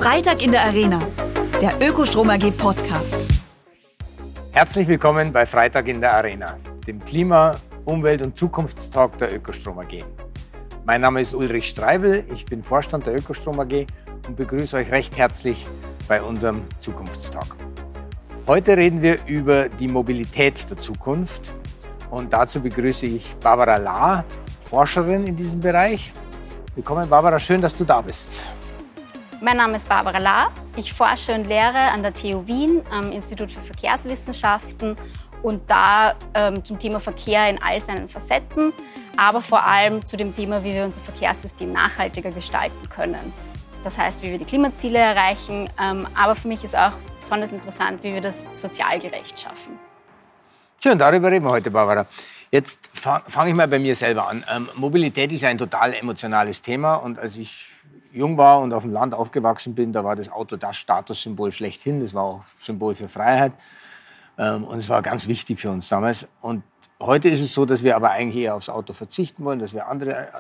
Freitag in der Arena, der Ökostrom AG Podcast. Herzlich willkommen bei Freitag in der Arena, dem Klima-, Umwelt- und Zukunftstalk der Ökostrom AG. Mein Name ist Ulrich Streibel, ich bin Vorstand der Ökostrom AG und begrüße euch recht herzlich bei unserem Zukunftstalk. Heute reden wir über die Mobilität der Zukunft und dazu begrüße ich Barbara Lahr, Forscherin in diesem Bereich. Willkommen Barbara, schön, dass du da bist. Mein Name ist Barbara Lahr. Ich forsche und lehre an der TU Wien am Institut für Verkehrswissenschaften und da zum Thema Verkehr in all seinen Facetten, aber vor allem zu dem Thema, wie wir unser Verkehrssystem nachhaltiger gestalten können. Das heißt, wie wir die Klimaziele erreichen, aber für mich ist auch besonders interessant, wie wir das sozial gerecht schaffen. Schön, darüber reden wir heute, Barbara. Jetzt fange ich mal bei mir selber an. Mobilität ist ja ein total emotionales Thema und als ich jung war und auf dem Land aufgewachsen bin, da war das Auto das Statussymbol schlechthin. Das war auch Symbol für Freiheit und es war ganz wichtig für uns damals. Und heute ist es so, dass wir aber eigentlich eher aufs Auto verzichten wollen, dass wir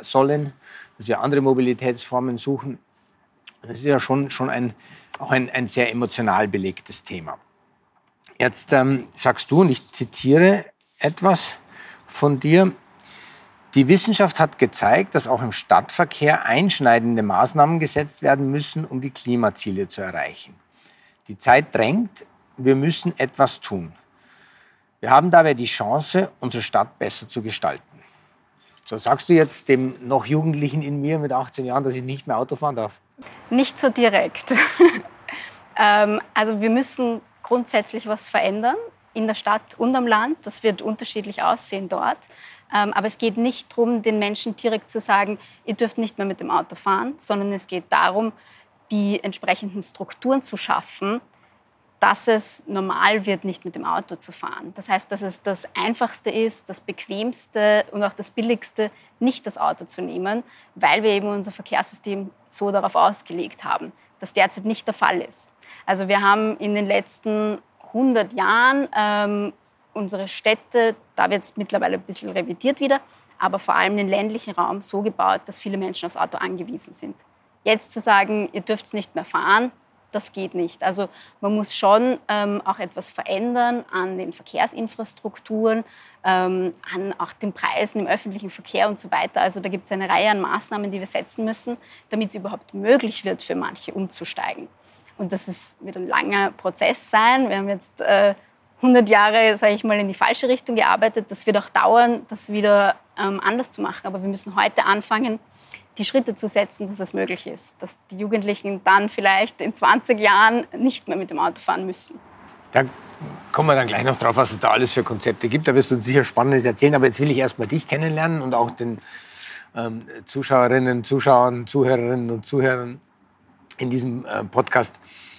andere Mobilitätsformen suchen. Das ist ja schon ein sehr emotional belegtes Thema. Jetzt sagst du, und ich zitiere etwas von dir, die Wissenschaft hat gezeigt, dass auch im Stadtverkehr einschneidende Maßnahmen gesetzt werden müssen, um die Klimaziele zu erreichen. Die Zeit drängt, wir müssen etwas tun. Wir haben dabei die Chance, unsere Stadt besser zu gestalten. So, sagst du jetzt dem noch Jugendlichen in mir mit 18 Jahren, dass ich nicht mehr Auto fahren darf? Nicht so direkt. Also wir müssen grundsätzlich was verändern in der Stadt und am Land. Das wird unterschiedlich aussehen dort. Aber es geht nicht darum, den Menschen direkt zu sagen, ihr dürft nicht mehr mit dem Auto fahren, sondern es geht darum, die entsprechenden Strukturen zu schaffen, dass es normal wird, nicht mit dem Auto zu fahren. Das heißt, dass es das Einfachste ist, das Bequemste und auch das Billigste, nicht das Auto zu nehmen, weil wir eben unser Verkehrssystem so darauf ausgelegt haben, dass derzeit nicht der Fall ist. Also wir haben in den letzten 100 Jahren unsere Städte, da wird es mittlerweile ein bisschen revidiert wieder, aber vor allem den ländlichen Raum so gebaut, dass viele Menschen aufs Auto angewiesen sind. Jetzt zu sagen, ihr dürft es nicht mehr fahren, das geht nicht. Also man muss schon auch etwas verändern an den Verkehrsinfrastrukturen, an auch den Preisen im öffentlichen Verkehr und so weiter. Also da gibt es eine Reihe an Maßnahmen, die wir setzen müssen, damit es überhaupt möglich wird für manche umzusteigen. Und das wird ein langer Prozess sein. Wir haben jetzt 100 Jahre, sage ich mal, in die falsche Richtung gearbeitet. Das wird auch dauern, das wieder anders zu machen. Aber wir müssen heute anfangen, die Schritte zu setzen, dass es möglich ist. Dass die Jugendlichen dann vielleicht in 20 Jahren nicht mehr mit dem Auto fahren müssen. Da kommen wir dann gleich noch drauf, was es da alles für Konzepte gibt. Da wirst du uns sicher Spannendes erzählen. Aber jetzt will ich erst mal dich kennenlernen und auch den Zuschauerinnen, Zuschauern, Zuhörerinnen und Zuhörern in diesem Podcast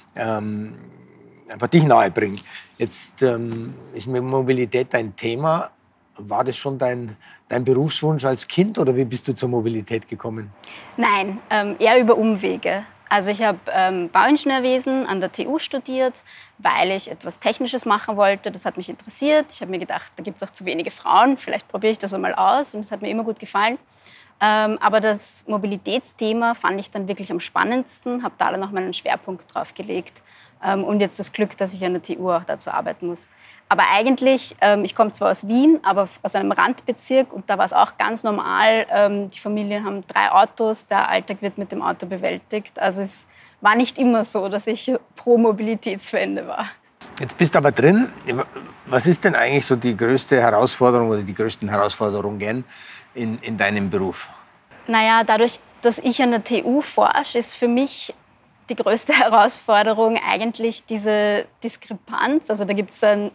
einfach dich nahe bringen. Jetzt ist Mobilität dein Thema. War das schon dein Berufswunsch als Kind oder wie bist du zur Mobilität gekommen? Nein, eher über Umwege. Also ich habe Bauingenieurwesen an der TU studiert, weil ich etwas Technisches machen wollte. Das hat mich interessiert. Ich habe mir gedacht, da gibt es auch zu wenige Frauen. Vielleicht probiere ich das einmal aus und das hat mir immer gut gefallen. Aber das Mobilitätsthema fand ich dann wirklich am spannendsten, habe da dann auch meinen Schwerpunkt drauf gelegt und jetzt das Glück, dass ich an der TU auch dazu arbeiten muss. Aber eigentlich, ich komme zwar aus Wien, aber aus einem Randbezirk und da war es auch ganz normal, die Familien haben 3 Autos, der Alltag wird mit dem Auto bewältigt. Also es war nicht immer so, dass ich pro Mobilitätswende war. Jetzt bist du aber drin. Was ist denn eigentlich so die größte Herausforderung oder die größten Herausforderungen in deinem Beruf? Naja, dadurch, dass ich an der TU forsche, ist für mich die größte Herausforderung eigentlich diese Diskrepanz. Also da gibt es einen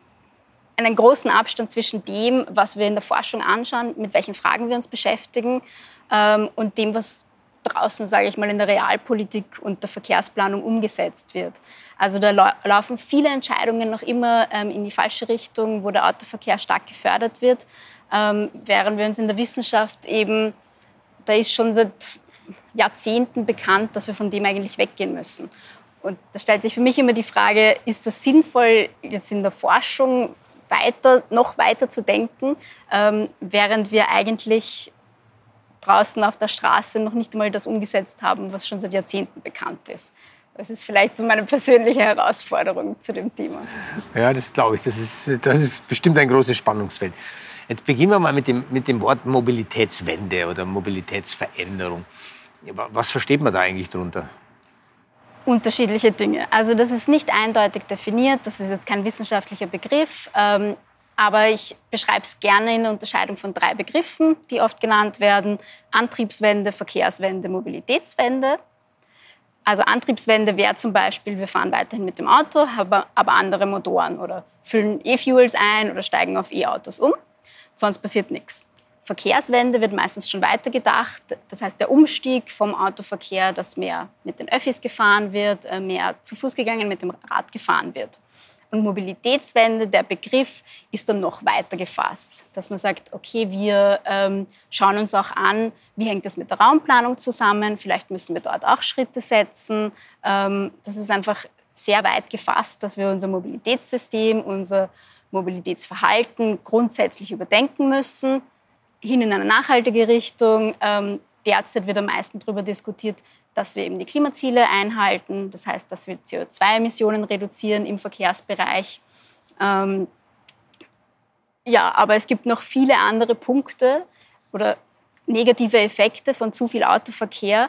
großen Abstand zwischen dem, was wir in der Forschung anschauen, mit welchen Fragen wir uns beschäftigen und dem, was draußen, sage ich mal, in der Realpolitik und der Verkehrsplanung umgesetzt wird. Also da laufen viele Entscheidungen noch immer in die falsche Richtung, wo der Autoverkehr stark gefördert wird, während wir uns in der Wissenschaft eben, da ist schon seit Jahrzehnten bekannt, dass wir von dem eigentlich weggehen müssen. Und da stellt sich für mich immer die Frage, ist das sinnvoll, jetzt in der Forschung noch weiter zu denken, während wir eigentlich draußen auf der Straße noch nicht einmal das umgesetzt haben, was schon seit Jahrzehnten bekannt ist. Das ist vielleicht so meine persönliche Herausforderung zu dem Thema. Ja, das glaube ich. Das ist bestimmt ein großes Spannungsfeld. Jetzt beginnen wir mal mit dem Wort Mobilitätswende oder Mobilitätsveränderung. Was versteht man da eigentlich darunter? Unterschiedliche Dinge. Also das ist nicht eindeutig definiert, das ist jetzt kein wissenschaftlicher Begriff, aber ich beschreibe es gerne in der Unterscheidung von 3 Begriffen, die oft genannt werden: Antriebswende, Verkehrswende, Mobilitätswende. Also Antriebswende wäre zum Beispiel, wir fahren weiterhin mit dem Auto, aber andere Motoren oder füllen E-Fuels ein oder steigen auf E-Autos um. Sonst passiert nichts. Verkehrswende wird meistens schon weitergedacht. Das heißt, der Umstieg vom Autoverkehr, dass mehr mit den Öffis gefahren wird, mehr zu Fuß gegangen, mit dem Rad gefahren wird. Und Mobilitätswende, der Begriff, ist dann noch weiter gefasst. Dass man sagt, okay, wir schauen uns auch an, wie hängt das mit der Raumplanung zusammen, vielleicht müssen wir dort auch Schritte setzen. Das ist einfach sehr weit gefasst, dass wir unser Mobilitätssystem, unser Mobilitätsverhalten grundsätzlich überdenken müssen, hin in eine nachhaltige Richtung. Derzeit wird am meisten darüber diskutiert, dass wir eben die Klimaziele einhalten. Das heißt, dass wir CO2-Emissionen reduzieren im Verkehrsbereich. Ja, aber es gibt noch viele andere Punkte oder negative Effekte von zu viel Autoverkehr,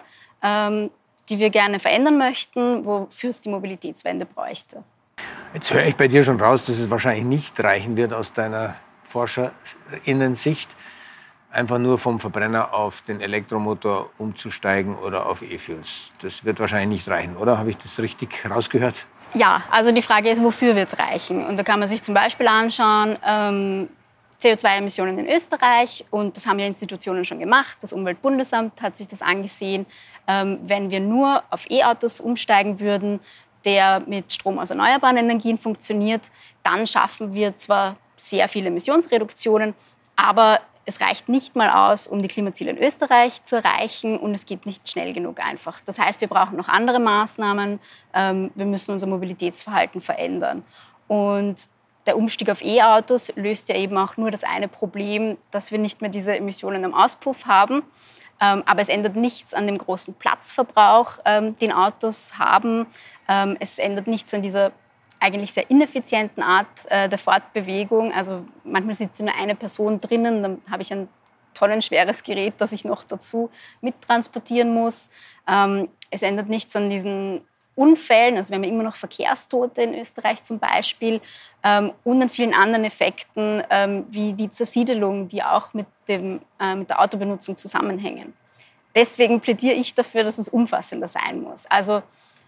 die wir gerne verändern möchten, wofür es die Mobilitätswende bräuchte. Jetzt höre ich bei dir schon raus, dass es wahrscheinlich nicht reichen wird aus deiner ForscherInnen-Sicht, einfach nur vom Verbrenner auf den Elektromotor umzusteigen oder auf E-Fuels. Das wird wahrscheinlich nicht reichen, oder? Habe ich das richtig rausgehört? Ja, also die Frage ist, wofür wird es reichen? Und da kann man sich zum Beispiel anschauen, CO2-Emissionen in Österreich, und das haben ja Institutionen schon gemacht. Das Umweltbundesamt hat sich das angesehen. Wenn wir nur auf E-Autos umsteigen würden, der mit Strom aus erneuerbaren Energien funktioniert, dann schaffen wir zwar sehr viele Emissionsreduktionen, aber es reicht nicht mal aus, um die Klimaziele in Österreich zu erreichen, und es geht nicht schnell genug einfach. Das heißt, wir brauchen noch andere Maßnahmen. Wir müssen unser Mobilitätsverhalten verändern. Und der Umstieg auf E-Autos löst ja eben auch nur das eine Problem, dass wir nicht mehr diese Emissionen am Auspuff haben. Aber es ändert nichts an dem großen Platzverbrauch, den Autos haben. Es ändert nichts an dieser eigentlich sehr ineffizienten Art der Fortbewegung. Also manchmal sitzt nur eine Person drinnen, dann habe ich ein tonnenschweres Gerät, das ich noch dazu mittransportieren muss. Es ändert nichts an diesen Unfällen, also wir haben immer noch Verkehrstote in Österreich zum Beispiel, und an vielen anderen Effekten, wie die Zersiedelung, die auch mit der Autobenutzung zusammenhängen. Deswegen plädiere ich dafür, dass es umfassender sein muss. Also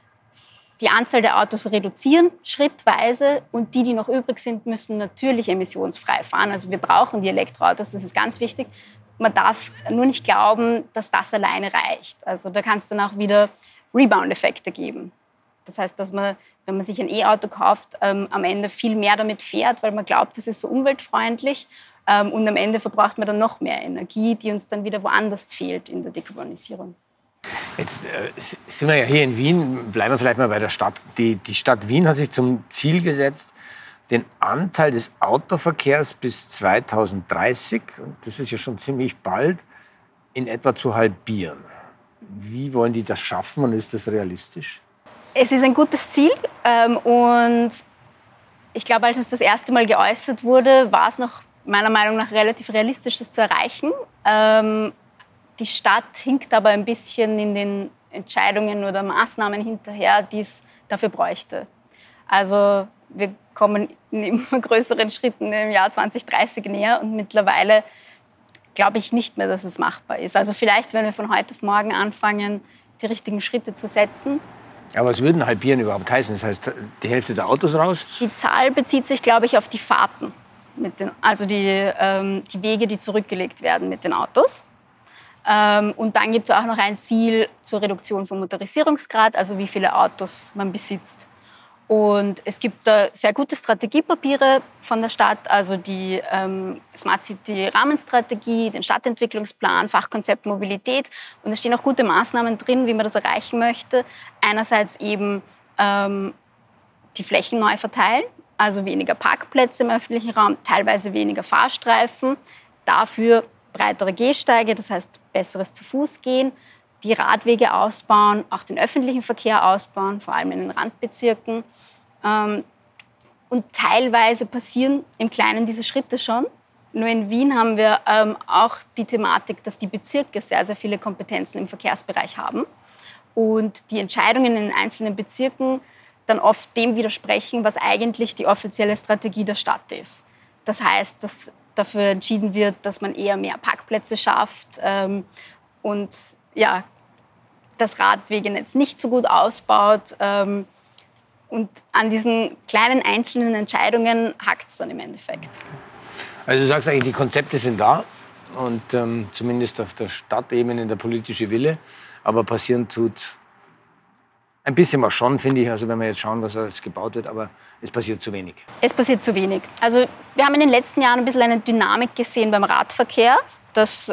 die Anzahl der Autos reduzieren, schrittweise, und die noch übrig sind, müssen natürlich emissionsfrei fahren. Also wir brauchen die Elektroautos, das ist ganz wichtig. Man darf nur nicht glauben, dass das alleine reicht. Also da kann es dann auch wieder Rebound-Effekte geben. Das heißt, dass man, wenn man sich ein E-Auto kauft, am Ende viel mehr damit fährt, weil man glaubt, das ist so umweltfreundlich. Und am Ende verbraucht man dann noch mehr Energie, die uns dann wieder woanders fehlt in der Dekarbonisierung. Jetzt sind wir ja hier in Wien, bleiben wir vielleicht mal bei der Stadt. Die Stadt Wien hat sich zum Ziel gesetzt, den Anteil des Autoverkehrs bis 2030, und das ist ja schon ziemlich bald, in etwa zu halbieren. Wie wollen die das schaffen und ist das realistisch? Es ist ein gutes Ziel, und ich glaube, als es das erste Mal geäußert wurde, war es noch meiner Meinung nach relativ realistisch, das zu erreichen. Die Stadt hinkt aber ein bisschen in den Entscheidungen oder Maßnahmen hinterher, die es dafür bräuchte. Also wir kommen in immer größeren Schritten im Jahr 2030 näher, und mittlerweile glaube ich nicht mehr, dass es machbar ist. Also vielleicht, wenn wir von heute auf morgen anfangen, die richtigen Schritte zu setzen. Aber was würden halbieren überhaupt heißen? Das heißt, die Hälfte der Autos raus? Die Zahl bezieht sich, glaube ich, auf die Fahrten, also die Wege, die zurückgelegt werden mit den Autos. Und dann gibt es auch noch ein Ziel zur Reduktion vom Motorisierungsgrad, also wie viele Autos man besitzt. Und es gibt da sehr gute Strategiepapiere von der Stadt, also die Smart City Rahmenstrategie, den Stadtentwicklungsplan, Fachkonzept Mobilität. Und es stehen auch gute Maßnahmen drin, wie man das erreichen möchte. Einerseits eben die Flächen neu verteilen, also weniger Parkplätze im öffentlichen Raum, teilweise weniger Fahrstreifen, dafür breitere Gehsteige, das heißt besseres Zu-Fuß-Gehen, die Radwege ausbauen, auch den öffentlichen Verkehr ausbauen, vor allem in den Randbezirken. Und teilweise passieren im Kleinen diese Schritte schon. Nur in Wien haben wir auch die Thematik, dass die Bezirke sehr, sehr viele Kompetenzen im Verkehrsbereich haben und die Entscheidungen in den einzelnen Bezirken dann oft dem widersprechen, was eigentlich die offizielle Strategie der Stadt ist. Das heißt, dass dafür entschieden wird, dass man eher mehr Parkplätze schafft und ja, das Radwegenetz nicht so gut ausbaut. Und an diesen kleinen einzelnen Entscheidungen hakt es dann im Endeffekt. Also du sagst eigentlich, die Konzepte sind da und zumindest auf der Stadtebene der politische Wille, aber passieren tut ein bisschen was schon, finde ich, also wenn wir jetzt schauen, was alles gebaut wird, aber es passiert zu wenig. Es passiert zu wenig. Also wir haben in den letzten Jahren ein bisschen eine Dynamik gesehen beim Radverkehr. Das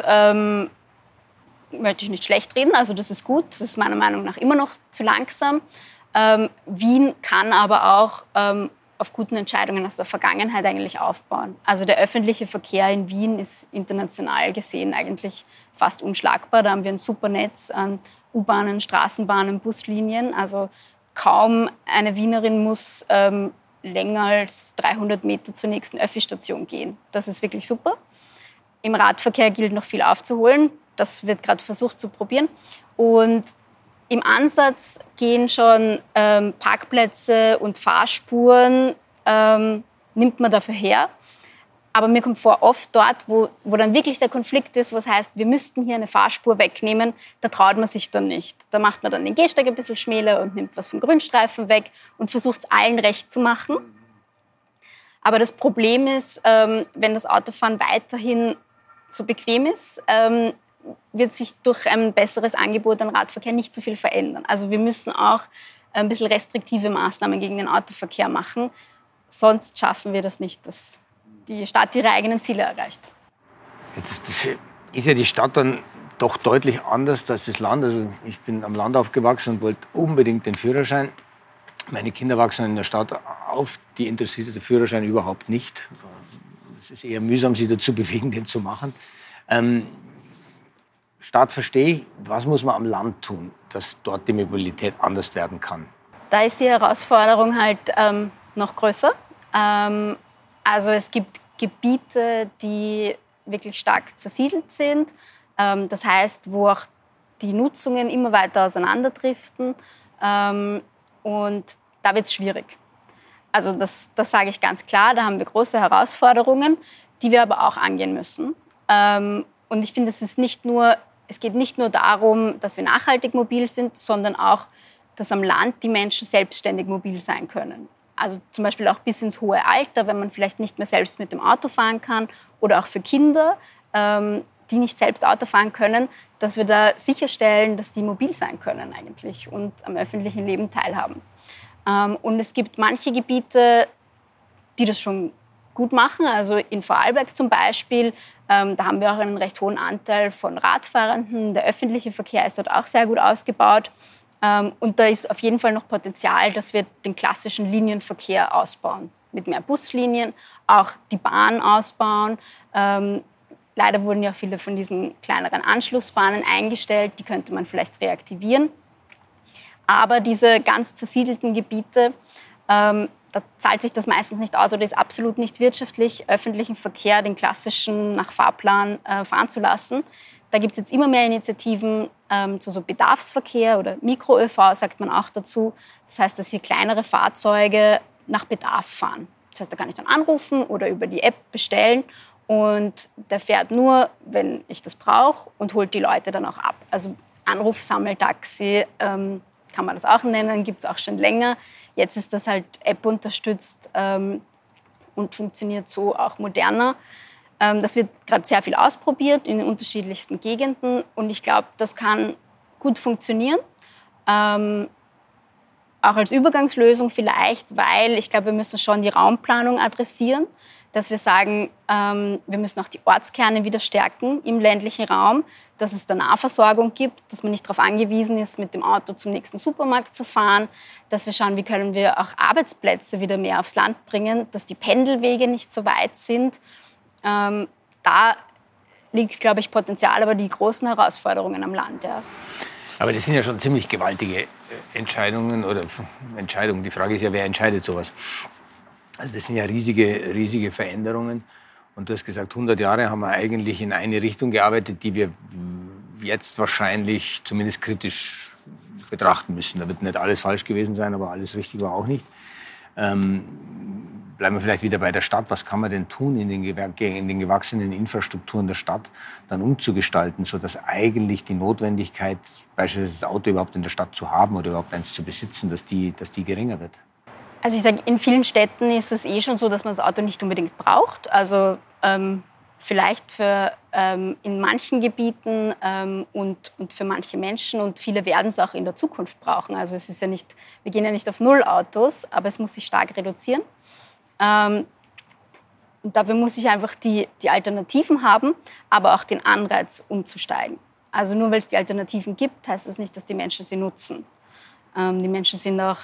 möchte ich nicht schlecht reden, also das ist gut, das ist meiner Meinung nach immer noch zu langsam. Wien kann aber auch auf guten Entscheidungen aus der Vergangenheit eigentlich aufbauen. Also der öffentliche Verkehr in Wien ist international gesehen eigentlich fast unschlagbar. Da haben wir ein super Netz an U-Bahnen, Straßenbahnen, Buslinien. Also kaum eine Wienerin muss länger als 300 Meter zur nächsten Öffi-Station gehen. Das ist wirklich super. Im Radverkehr gilt noch viel aufzuholen. Das wird gerade versucht zu probieren. Und im Ansatz gehen schon Parkplätze und Fahrspuren, nimmt man dafür her. Aber mir kommt vor, oft dort, wo dann wirklich der Konflikt ist, was heißt, wir müssten hier eine Fahrspur wegnehmen, da traut man sich dann nicht. Da macht man dann den Gehsteig ein bisschen schmäler und nimmt was vom Grünstreifen weg und versucht es allen recht zu machen. Aber das Problem ist, wenn das Autofahren weiterhin so bequem ist, wird sich durch ein besseres Angebot an Radverkehr nicht so viel verändern. Also wir müssen auch ein bisschen restriktive Maßnahmen gegen den Autoverkehr machen. Sonst schaffen wir das nicht, dass die Stadt ihre eigenen Ziele erreicht. Jetzt ist ja die Stadt dann doch deutlich anders als das Land. Also ich bin am Land aufgewachsen und wollte unbedingt den Führerschein. Meine Kinder wachsen in der Stadt auf. Die interessiert der Führerschein überhaupt nicht. Es ist eher mühsam, sie dazu bewegen, den zu machen. Stadt verstehe ich. Was muss man am Land tun, dass dort die Mobilität anders werden kann? Da ist die Herausforderung halt noch größer. Also es gibt Gebiete, die wirklich stark zersiedelt sind. Das heißt, wo auch die Nutzungen immer weiter auseinanderdriften. Und da wird es schwierig. Also das sage ich ganz klar. Da haben wir große Herausforderungen, die wir aber auch angehen müssen. Und ich finde, es geht nicht nur darum, dass wir nachhaltig mobil sind, sondern auch, dass am Land die Menschen selbstständig mobil sein können. Also zum Beispiel auch bis ins hohe Alter, wenn man vielleicht nicht mehr selbst mit dem Auto fahren kann. Oder auch für Kinder, die nicht selbst Auto fahren können, dass wir da sicherstellen, dass die mobil sein können eigentlich und am öffentlichen Leben teilhaben. Und es gibt manche Gebiete, die das schon gut machen. Also in Vorarlberg zum Beispiel, da haben wir auch einen recht hohen Anteil von Radfahrenden. Der öffentliche Verkehr ist dort auch sehr gut ausgebaut. Und da ist auf jeden Fall noch Potenzial, dass wir den klassischen Linienverkehr ausbauen. Mit mehr Buslinien, auch die Bahn ausbauen. Leider wurden ja viele von diesen kleineren Anschlussbahnen eingestellt. Die könnte man vielleicht reaktivieren. Aber diese ganz zersiedelten Gebiete, da zahlt sich das meistens nicht aus oder ist absolut nicht wirtschaftlich, öffentlichen Verkehr, den klassischen nach Fahrplan fahren zu lassen. Da gibt es jetzt immer mehr Initiativen zu so Bedarfsverkehr oder Mikro-ÖV, sagt man auch dazu. Das heißt, dass hier kleinere Fahrzeuge nach Bedarf fahren. Das heißt, da kann ich dann anrufen oder über die App bestellen und der fährt nur, wenn ich das brauche und holt die Leute dann auch ab. Also Anrufsammeltaxi kann man das auch nennen, gibt es auch schon länger. Jetzt ist das halt App unterstützt und funktioniert so auch moderner. Das wird gerade sehr viel ausprobiert in den unterschiedlichsten Gegenden und ich glaube, das kann gut funktionieren. Auch als Übergangslösung vielleicht, weil ich glaube, wir müssen schon die Raumplanung adressieren, dass wir sagen, wir müssen auch die Ortskerne wieder stärken im ländlichen Raum, dass es da Nahversorgung gibt, dass man nicht darauf angewiesen ist, mit dem Auto zum nächsten Supermarkt zu fahren, dass wir schauen, wie können wir auch Arbeitsplätze wieder mehr aufs Land bringen, dass die Pendelwege nicht so weit sind. Da liegt, glaube ich, Potenzial, aber die großen Herausforderungen am Land. Ja. Aber das sind ja schon ziemlich gewaltige Entscheidungen oder Entscheidungen. Die Frage ist ja, wer entscheidet sowas? Also das sind ja riesige Veränderungen. Und du hast gesagt, 100 Jahre haben wir eigentlich in eine Richtung gearbeitet, die wir jetzt wahrscheinlich zumindest kritisch betrachten müssen. Da wird nicht alles falsch gewesen sein, aber alles richtig war auch nicht. Bleiben wir vielleicht wieder bei der Stadt. Was kann man denn tun in den gewachsenen Infrastrukturen der Stadt dann umzugestalten, sodass eigentlich die Notwendigkeit, beispielsweise das Auto überhaupt in der Stadt zu haben oder überhaupt eins zu besitzen, dass die geringer wird? Also ich sage, in vielen Städten ist es schon so, dass man das Auto nicht unbedingt braucht. Also vielleicht für in manchen Gebieten und für manche Menschen, und viele werden es auch in der Zukunft brauchen. Also es ist ja nicht, wir gehen ja nicht auf Null Autos, aber es muss sich stark reduzieren. Und dafür muss ich einfach die Alternativen haben, aber auch den Anreiz umzusteigen. Also nur weil es die Alternativen gibt, heißt das nicht, dass die Menschen sie nutzen. Die Menschen sind auch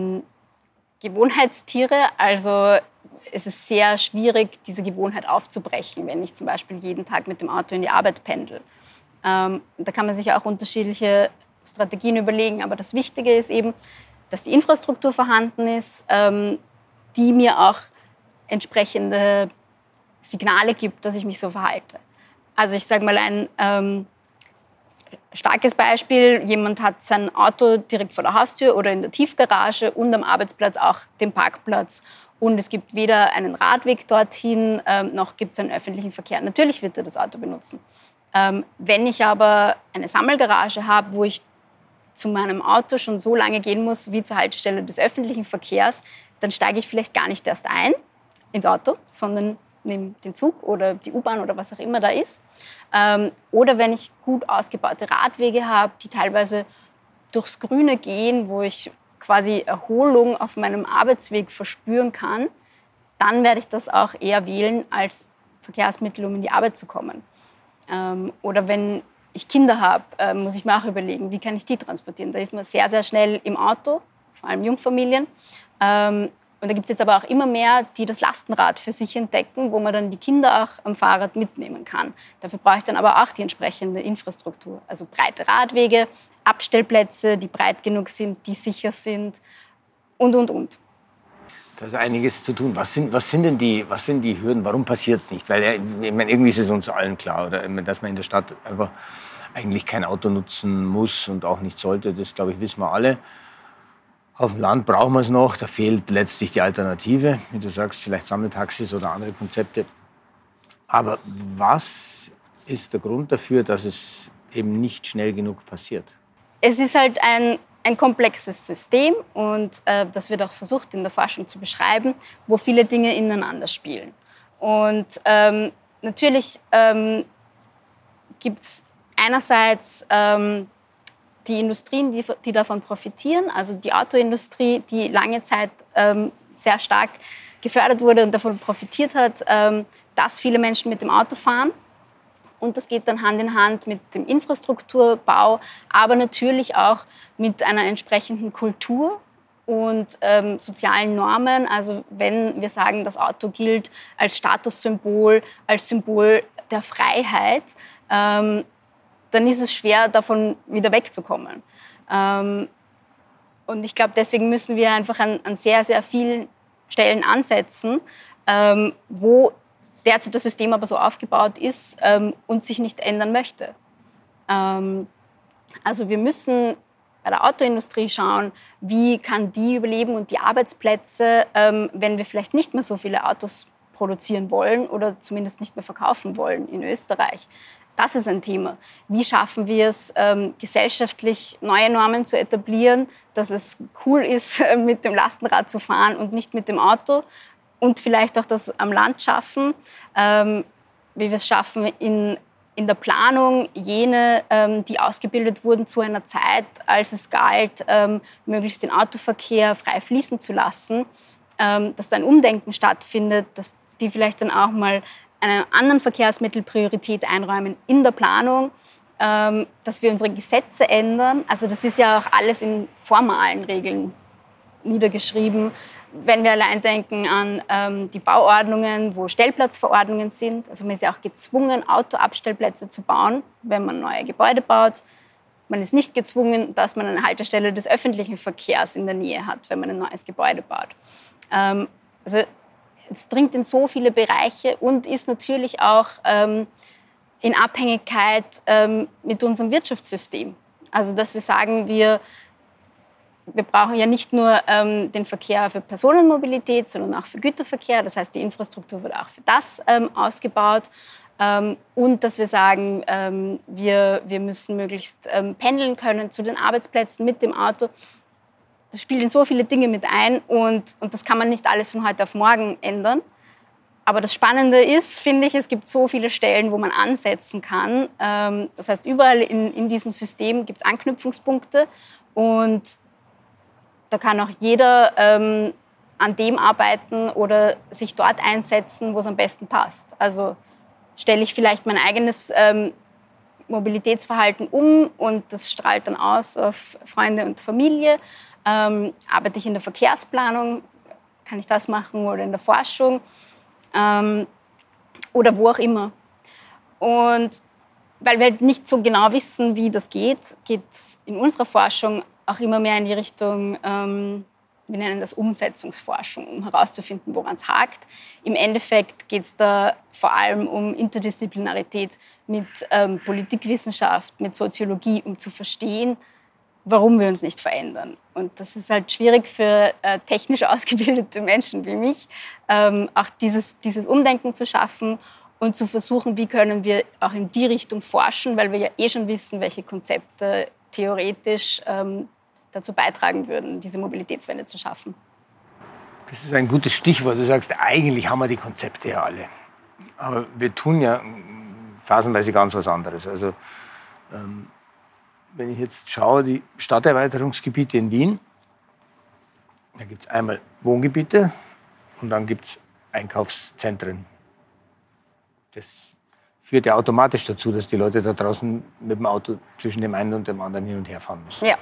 Gewohnheitstiere, also es ist sehr schwierig, diese Gewohnheit aufzubrechen, wenn ich zum Beispiel jeden Tag mit dem Auto in die Arbeit pendel. Da kann man sich auch unterschiedliche Strategien überlegen, aber das Wichtige ist eben, dass die Infrastruktur vorhanden ist, die mir auch entsprechende Signale gibt, dass ich mich so verhalte. Also ich sage mal ein starkes Beispiel, jemand hat sein Auto direkt vor der Haustür oder in der Tiefgarage und am Arbeitsplatz auch den Parkplatz. Und es gibt weder einen Radweg dorthin, noch gibt es einen öffentlichen Verkehr. Natürlich wird er das Auto benutzen. Wenn ich aber eine Sammelgarage habe, wo ich zu meinem Auto schon so lange gehen muss wie zur Haltestelle des öffentlichen Verkehrs, dann steige ich vielleicht gar nicht erst ein ins Auto, sondern nehme den Zug oder die U-Bahn oder was auch immer da ist. Oder wenn ich gut ausgebaute Radwege habe, die teilweise durchs Grüne gehen, wo ich quasi Erholung auf meinem Arbeitsweg verspüren kann, dann werde ich das auch eher wählen als Verkehrsmittel, um in die Arbeit zu kommen. Oder wenn ich Kinder habe, muss ich mir auch überlegen, wie kann ich die transportieren. Da ist man sehr, sehr schnell im Auto, vor allem Jungfamilien. Und da gibt es jetzt aber auch immer mehr, die das Lastenrad für sich entdecken, wo man dann die Kinder auch am Fahrrad mitnehmen kann. Dafür brauche ich dann aber auch die entsprechende Infrastruktur. Also breite Radwege, Abstellplätze, die breit genug sind, die sicher sind und. Da ist einiges zu tun. Was sind die Hürden? Warum passiert es nicht? Weil ich meine, irgendwie ist es uns allen klar, oder, dass man in der Stadt einfach eigentlich kein Auto nutzen muss und auch nicht sollte. Das, glaube ich, wissen wir alle. Auf dem Land brauchen wir es noch. Da fehlt letztlich die Alternative. Wie du sagst, vielleicht Sammeltaxis oder andere Konzepte. Aber was ist der Grund dafür, dass es eben nicht schnell genug passiert? Es ist halt ein komplexes System und das wird auch versucht in der Forschung zu beschreiben, wo viele Dinge ineinander spielen. Und natürlich gibt es einerseits die Industrien, die davon profitieren, also die Autoindustrie, die lange Zeit sehr stark gefördert wurde und davon profitiert hat, dass viele Menschen mit dem Auto fahren. Und das geht dann Hand in Hand mit dem Infrastrukturbau, aber natürlich auch mit einer entsprechenden Kultur und sozialen Normen. Also wenn wir sagen, das Auto gilt als Statussymbol, als Symbol der Freiheit, dann ist es schwer, davon wieder wegzukommen. Und ich glaube, deswegen müssen wir einfach an sehr, sehr vielen Stellen ansetzen, wo derzeit das System aber so aufgebaut ist und sich nicht ändern möchte. Also wir müssen bei der Autoindustrie schauen, wie kann die überleben und die Arbeitsplätze, wenn wir vielleicht nicht mehr so viele Autos produzieren wollen oder zumindest nicht mehr verkaufen wollen in Österreich. Das ist ein Thema. Wie schaffen wir es, gesellschaftlich neue Normen zu etablieren, dass es cool ist, mit dem Lastenrad zu fahren und nicht mit dem Auto? Und vielleicht auch das am Land schaffen, wie wir es schaffen in der Planung, jene, die ausgebildet wurden zu einer Zeit, als es galt, möglichst den Autoverkehr frei fließen zu lassen, dass da ein Umdenken stattfindet, dass die vielleicht dann auch mal einem anderen Verkehrsmittel Priorität einräumen in der Planung, dass wir unsere Gesetze ändern. Also das ist ja auch alles in formalen Regeln niedergeschrieben. Wenn wir allein denken an die Bauordnungen, wo Stellplatzverordnungen sind, also man ist ja auch gezwungen, Autoabstellplätze zu bauen, wenn man neue Gebäude baut. man ist nicht gezwungen, dass man eine Haltestelle des öffentlichen Verkehrs in der Nähe hat, wenn man ein neues Gebäude baut. Also es dringt in so viele Bereiche und ist natürlich auch in Abhängigkeit mit unserem Wirtschaftssystem. Also dass wir sagen, wir brauchen ja nicht nur den Verkehr für Personenmobilität, sondern auch für Güterverkehr. Das heißt, die Infrastruktur wird auch für das ausgebaut. Und dass wir sagen, wir müssen möglichst pendeln können zu den Arbeitsplätzen mit dem Auto. Das spielt in so viele Dinge mit ein und das kann man nicht alles von heute auf morgen ändern. Aber das Spannende ist, finde ich, es gibt so viele Stellen, wo man ansetzen kann. Das heißt, überall in diesem System gibt es Anknüpfungspunkte und da kann auch jeder an dem arbeiten oder sich dort einsetzen, wo es am besten passt. Also stelle ich vielleicht mein eigenes Mobilitätsverhalten um und das strahlt dann aus auf Freunde und Familie. Arbeite ich in der Verkehrsplanung, kann ich das machen, oder in der Forschung oder wo auch immer. Und weil wir halt nicht so genau wissen, wie das geht, geht es in unserer Forschung auch immer mehr in die Richtung, wir nennen das Umsetzungsforschung, um herauszufinden, woran es hakt. Im Endeffekt geht es da vor allem um Interdisziplinarität mit Politikwissenschaft, mit Soziologie, um zu verstehen, warum wir uns nicht verändern. Und das ist halt schwierig für technisch ausgebildete Menschen wie mich, auch dieses Umdenken zu schaffen und zu versuchen, wie können wir auch in die Richtung forschen, weil wir ja eh schon wissen, welche Konzepte theoretisch dazu beitragen würden, diese Mobilitätswende zu schaffen. Das ist ein gutes Stichwort. Du sagst, eigentlich haben wir die Konzepte ja alle. Aber wir tun ja phasenweise ganz was anderes. Also wenn ich jetzt schaue, die Stadterweiterungsgebiete in Wien, da gibt es einmal Wohngebiete und dann gibt es Einkaufszentren. Das führt ja automatisch dazu, dass die Leute da draußen mit dem Auto zwischen dem einen und dem anderen hin und her fahren müssen. Ja.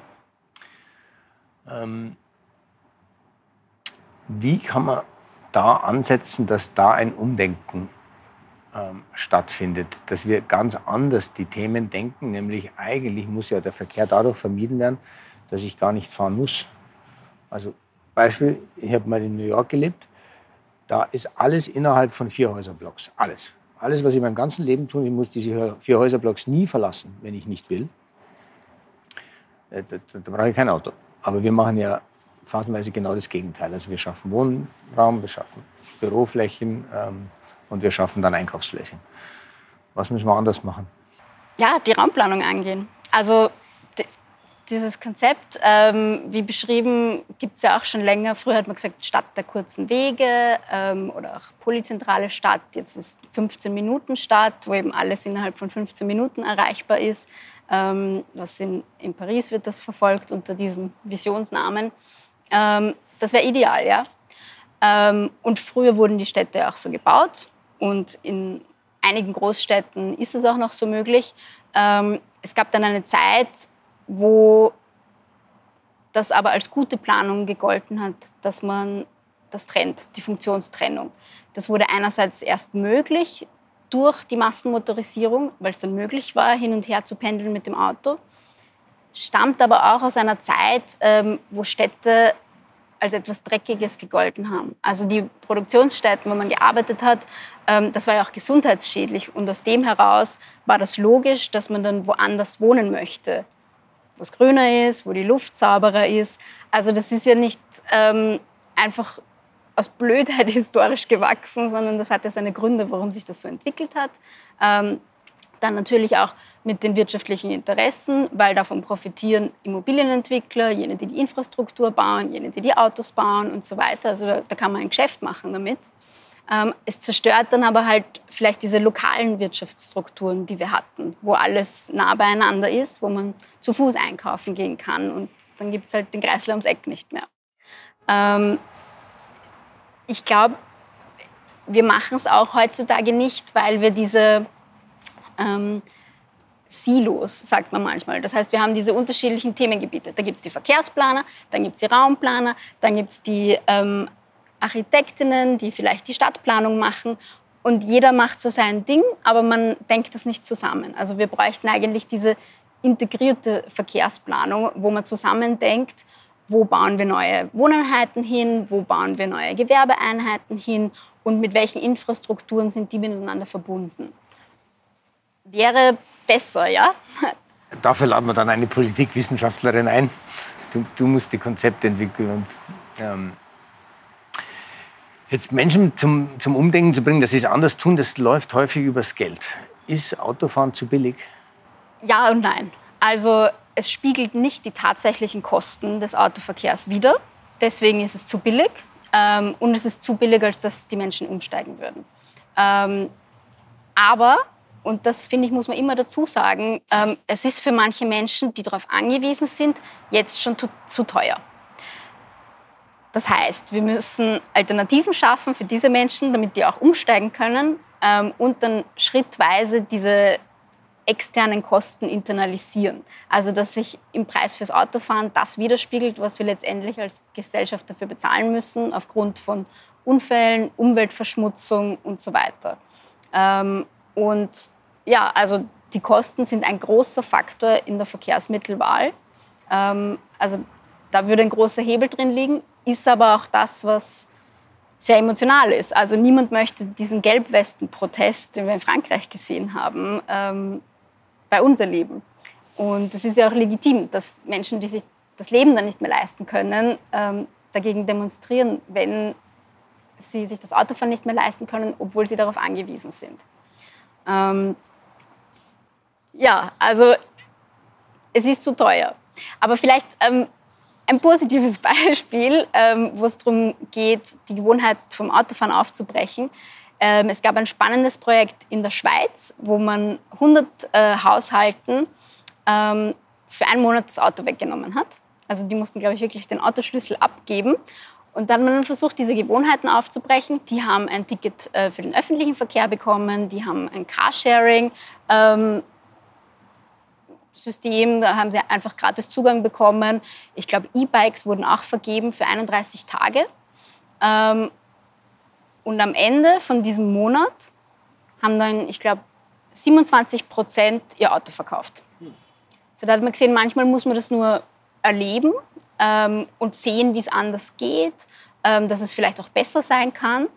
Wie kann man da ansetzen, dass da ein Umdenken stattfindet, dass wir ganz anders die Themen denken, nämlich eigentlich muss ja der Verkehr dadurch vermieden werden, dass ich gar nicht fahren muss. Also Beispiel, ich habe mal in New York gelebt, da ist alles innerhalb von 4 Häuserblocks, alles. Alles, was ich mein ganzen Leben tue, ich muss diese 4 Häuserblocks nie verlassen, wenn ich nicht will. Da brauche ich kein Auto. Aber wir machen ja phasenweise genau das Gegenteil. Also wir schaffen Wohnraum, wir schaffen Büroflächen und wir schaffen dann Einkaufsflächen. Was müssen wir anders machen? Ja, die Raumplanung angehen. Also dieses Konzept, wie beschrieben, gibt es ja auch schon länger. Früher hat man gesagt, Stadt der kurzen Wege oder auch polyzentrale Stadt. Jetzt ist 15-Minuten-Stadt, wo eben alles innerhalb von 15 Minuten erreichbar ist. Was in Paris wird das verfolgt unter diesem Visionsnamen. Das wäre ideal, ja. Und früher wurden die Städte auch so gebaut und in einigen Großstädten ist es auch noch so möglich. Es gab dann eine Zeit, wo das aber als gute Planung gegolten hat, dass man das trennt, die Funktionstrennung. Das wurde einerseits erst möglich durch die Massenmotorisierung, weil es dann möglich war, hin und her zu pendeln mit dem Auto, stammt aber auch aus einer Zeit, wo Städte als etwas Dreckiges gegolten haben. Also die Produktionsstätten, wo man gearbeitet hat, das war ja auch gesundheitsschädlich. Und aus dem heraus war das logisch, dass man dann woanders wohnen möchte, wo es grüner ist, wo die Luft sauberer ist. Also das ist ja nicht einfach aus Blödheit historisch gewachsen, sondern das hat ja seine Gründe, warum sich das so entwickelt hat. Dann natürlich auch mit den wirtschaftlichen Interessen, weil davon profitieren Immobilienentwickler, jene, die die Infrastruktur bauen, jene, die die Autos bauen und so weiter. Also da kann man ein Geschäft machen damit. Es zerstört dann aber halt vielleicht diese lokalen Wirtschaftsstrukturen, die wir hatten, wo alles nah beieinander ist, wo man zu Fuß einkaufen gehen kann und dann gibt es halt den Kreisel ums Eck nicht mehr. Ich glaube, wir machen es auch heutzutage nicht, weil wir diese Silos, sagt man manchmal. Das heißt, wir haben diese unterschiedlichen Themengebiete. Da gibt es die Verkehrsplaner, dann gibt es die Raumplaner, dann gibt es die Architektinnen, die vielleicht die Stadtplanung machen. Und jeder macht so sein Ding, aber man denkt das nicht zusammen. Also wir bräuchten eigentlich diese integrierte Verkehrsplanung, wo man zusammendenkt, wo bauen wir neue Wohneinheiten hin, wo bauen wir neue Gewerbeeinheiten hin und mit welchen Infrastrukturen sind die miteinander verbunden. Wäre besser, ja? Dafür laden wir dann eine Politikwissenschaftlerin ein. Du musst die Konzepte entwickeln. Und, jetzt Menschen zum Umdenken zu bringen, dass sie es anders tun, das läuft häufig übers Geld. Ist Autofahren zu billig? Ja und nein. Also es spiegelt nicht die tatsächlichen Kosten des Autoverkehrs wider. Deswegen ist es zu billig. Und es ist zu billig, als dass die Menschen umsteigen würden. Aber, und das finde ich, muss man immer dazu sagen, es ist für manche Menschen, die darauf angewiesen sind, jetzt schon zu teuer. Das heißt, wir müssen Alternativen schaffen für diese Menschen, damit die auch umsteigen können und dann schrittweise diese externen Kosten internalisieren. Also dass sich im Preis fürs Autofahren das widerspiegelt, was wir letztendlich als Gesellschaft dafür bezahlen müssen, aufgrund von Unfällen, Umweltverschmutzung und so weiter. Und ja, also die Kosten sind ein großer Faktor in der Verkehrsmittelwahl. Also da würde ein großer Hebel drin liegen, ist aber auch das, was sehr emotional ist. Also niemand möchte diesen Gelbwesten-Protest, den wir in Frankreich gesehen haben, bei uns erleben. Und es ist ja auch legitim, dass Menschen, die sich das Leben dann nicht mehr leisten können, dagegen demonstrieren, wenn sie sich das Autofahren nicht mehr leisten können, obwohl sie darauf angewiesen sind. Ja, also es ist zu teuer. Aber vielleicht ein positives Beispiel, wo es darum geht, die Gewohnheit vom Autofahren aufzubrechen. Es gab ein spannendes Projekt in der Schweiz, wo man 100 Haushalten für einen Monat das Auto weggenommen hat. Also die mussten, glaube ich, wirklich den Autoschlüssel abgeben. Und dann hat man versucht, diese Gewohnheiten aufzubrechen. Die haben ein Ticket für den öffentlichen Verkehr bekommen, die haben ein Carsharing-System, da haben sie einfach gratis Zugang bekommen. Ich glaube, E-Bikes wurden auch vergeben für 31 Tage. Und am Ende von diesem Monat haben dann, ich glaube, 27% ihr Auto verkauft. So, da hat man gesehen, manchmal muss man das nur erleben und sehen, wie es anders geht, dass es vielleicht auch besser sein kann.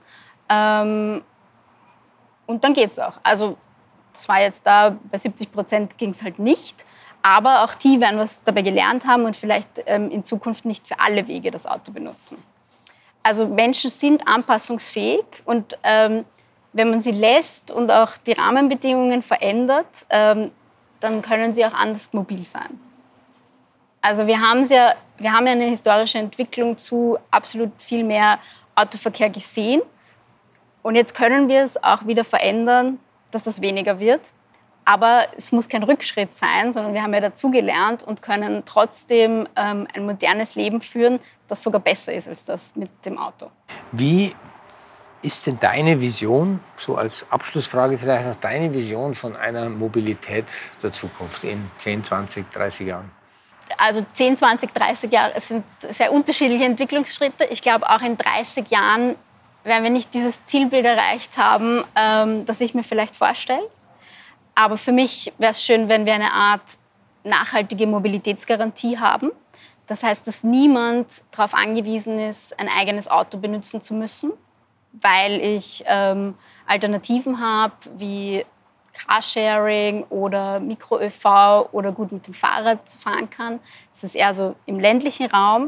Und dann geht es auch. Also das war jetzt da, bei 70% ging es halt nicht. Aber auch die werden was dabei gelernt haben und vielleicht in Zukunft nicht für alle Wege das Auto benutzen. Also Menschen sind anpassungsfähig und wenn man sie lässt und auch die Rahmenbedingungen verändert, dann können sie auch anders mobil sein. Also wir haben ja eine historische Entwicklung zu absolut viel mehr Autoverkehr gesehen. Und jetzt können wir es auch wieder verändern, dass das weniger wird. Aber es muss kein Rückschritt sein, sondern wir haben ja dazugelernt und können trotzdem ein modernes Leben führen, das sogar besser ist als das mit dem Auto. Wie ist denn deine Vision, so als Abschlussfrage vielleicht noch deine Vision von einer Mobilität der Zukunft in 10, 20, 30 Jahren? Also 10, 20, 30 Jahre, es sind sehr unterschiedliche Entwicklungsschritte. Ich glaube, auch in 30 Jahren werden wir nicht dieses Zielbild erreicht haben, das ich mir vielleicht vorstelle. Aber für mich wäre es schön, wenn wir eine Art nachhaltige Mobilitätsgarantie haben. Das heißt, dass niemand darauf angewiesen ist, ein eigenes Auto benutzen zu müssen, weil ich Alternativen habe wie Carsharing oder Mikro-ÖV oder gut mit dem Fahrrad fahren kann. Das ist eher so im ländlichen Raum.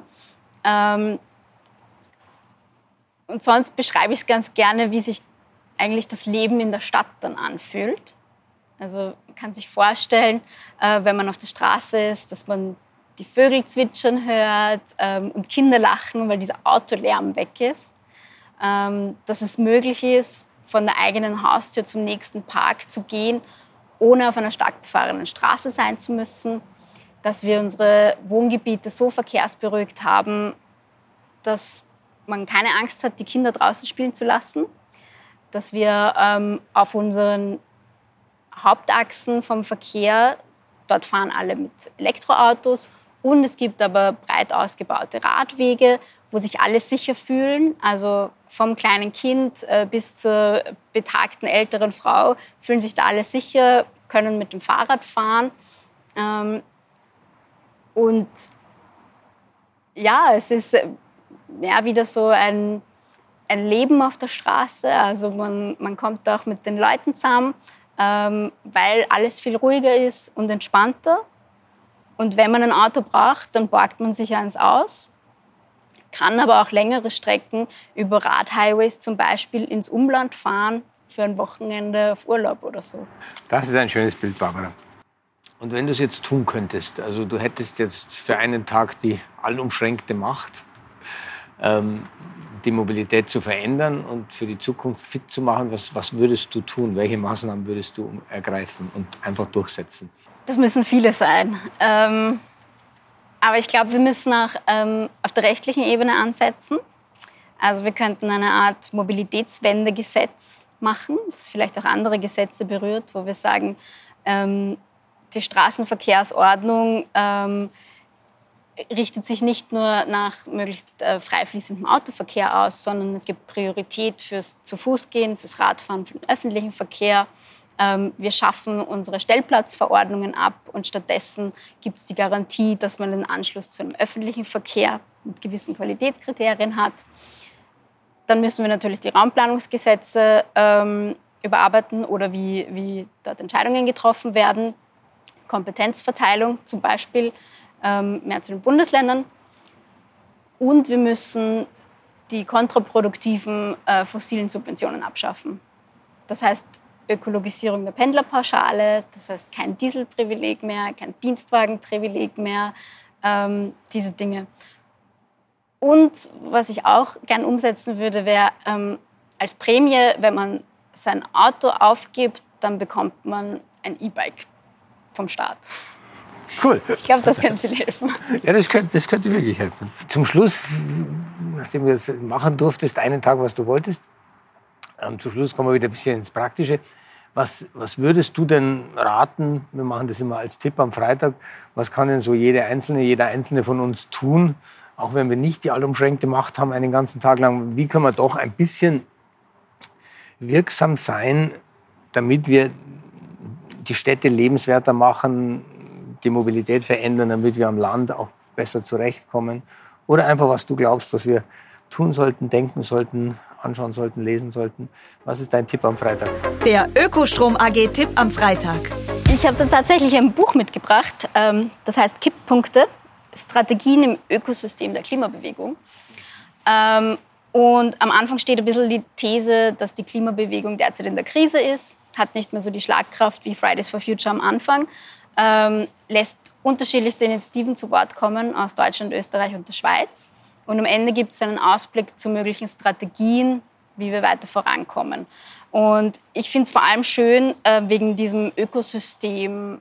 Und sonst beschreibe ich es ganz gerne, wie sich eigentlich das Leben in der Stadt dann anfühlt. Also man kann sich vorstellen, wenn man auf der Straße ist, dass man die Vögel zwitschern hört und Kinder lachen, weil dieser Autolärm weg ist. Dass es möglich ist, von der eigenen Haustür zum nächsten Park zu gehen, ohne auf einer stark befahrenen Straße sein zu müssen. Dass wir unsere Wohngebiete so verkehrsberuhigt haben, dass man keine Angst hat, die Kinder draußen spielen zu lassen. Dass wir auf unseren Hauptachsen vom Verkehr, dort fahren alle mit Elektroautos und es gibt aber breit ausgebaute Radwege, wo sich alle sicher fühlen, also vom kleinen Kind bis zur betagten älteren Frau fühlen sich da alle sicher, können mit dem Fahrrad fahren. Und ja, es ist wieder so ein Leben auf der Straße. Also man kommt auch mit den Leuten zusammen, weil alles viel ruhiger ist und entspannter. Und wenn man ein Auto braucht, dann borgt man sich eins aus, kann aber auch längere Strecken über Radhighways zum Beispiel ins Umland fahren für ein Wochenende auf Urlaub oder so. Das ist ein schönes Bild, Barbara. Und wenn du es jetzt tun könntest, also du hättest jetzt für einen Tag die allumschränkte Macht, die Mobilität zu verändern und für die Zukunft fit zu machen, was würdest du tun? Welche Maßnahmen würdest du ergreifen und einfach durchsetzen? Das müssen viele sein. Aber ich glaube, wir müssen auch auf der rechtlichen Ebene ansetzen. Also wir könnten eine Art Mobilitätswendegesetz machen, das vielleicht auch andere Gesetze berührt, wo wir sagen, die Straßenverkehrsordnung richtet sich nicht nur nach möglichst frei fließendem Autoverkehr aus, sondern es gibt Priorität fürs Zu-Fuß-Gehen, fürs Radfahren, für den öffentlichen Verkehr. Wir schaffen unsere Stellplatzverordnungen ab und stattdessen gibt es die Garantie, dass man den Anschluss zu einem öffentlichen Verkehr mit gewissen Qualitätskriterien hat. Dann müssen wir natürlich die Raumplanungsgesetze überarbeiten oder wie dort Entscheidungen getroffen werden. Kompetenzverteilung zum Beispiel, mehr zu den Bundesländern. Und wir müssen die kontraproduktiven fossilen Subventionen abschaffen. Das heißt Ökologisierung der Pendlerpauschale, das heißt kein Dieselprivileg mehr, kein Dienstwagenprivileg mehr, diese Dinge. Und was ich auch gern umsetzen würde, wäre als Prämie, wenn man sein Auto aufgibt, dann bekommt man ein E-Bike vom Staat. Cool. Ich glaube, das könnte viel helfen. Ja, das könnte wirklich helfen. Zum Schluss, nachdem du das machen durftest, einen Tag, was du wolltest, zum Schluss kommen wir wieder ein bisschen ins Praktische. Was würdest du denn raten, wir machen das immer als Tipp am Freitag, was kann denn so jeder Einzelne von uns tun, auch wenn wir nicht die allumschränkte Macht haben einen ganzen Tag lang, wie können wir doch ein bisschen wirksam sein, damit wir die Städte lebenswerter machen, die Mobilität verändern, damit wir am Land auch besser zurechtkommen? Oder einfach, was du glaubst, was wir tun sollten, denken sollten, anschauen sollten, lesen sollten. Was ist dein Tipp am Freitag? Der Ökostrom AG-Tipp am Freitag. Ich habe da tatsächlich ein Buch mitgebracht, das heißt Kipppunkte, Strategien im Ökosystem der Klimabewegung. Und am Anfang steht ein bisschen die These, dass die Klimabewegung derzeit in der Krise ist, hat nicht mehr so die Schlagkraft wie Fridays for Future am Anfang, lässt unterschiedlichste Initiativen zu Wort kommen aus Deutschland, Österreich und der Schweiz. Und am Ende gibt es einen Ausblick zu möglichen Strategien, wie wir weiter vorankommen. Und ich finde es vor allem schön, wegen diesem Ökosystemansatz,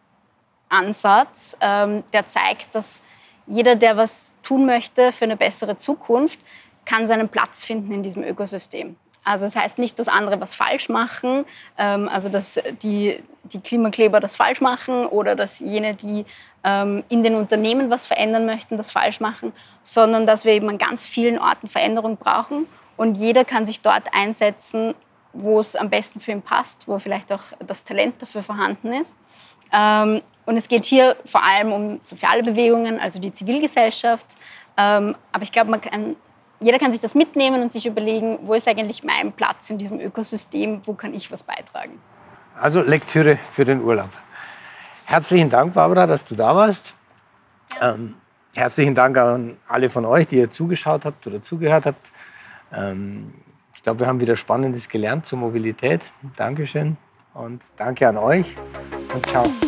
der zeigt, dass jeder, der was tun möchte für eine bessere Zukunft, kann seinen Platz finden in diesem Ökosystem. Also das heißt nicht, dass andere was falsch machen, also dass die Klimakleber das falsch machen oder dass jene, die in den Unternehmen was verändern möchten, das falsch machen, sondern dass wir eben an ganz vielen Orten Veränderung brauchen und jeder kann sich dort einsetzen, wo es am besten für ihn passt, wo vielleicht auch das Talent dafür vorhanden ist. Und es geht hier vor allem um soziale Bewegungen, also die Zivilgesellschaft. Aber ich glaube, jeder kann sich das mitnehmen und sich überlegen, wo ist eigentlich mein Platz in diesem Ökosystem, wo kann ich was beitragen. Also Lektüre für den Urlaub. Herzlichen Dank, Barbara, dass du da warst. Ja. Herzlichen Dank an alle von euch, die ihr zugeschaut habt oder zugehört habt. Ich glaube, wir haben wieder Spannendes gelernt zur Mobilität. Dankeschön und danke an euch und ciao.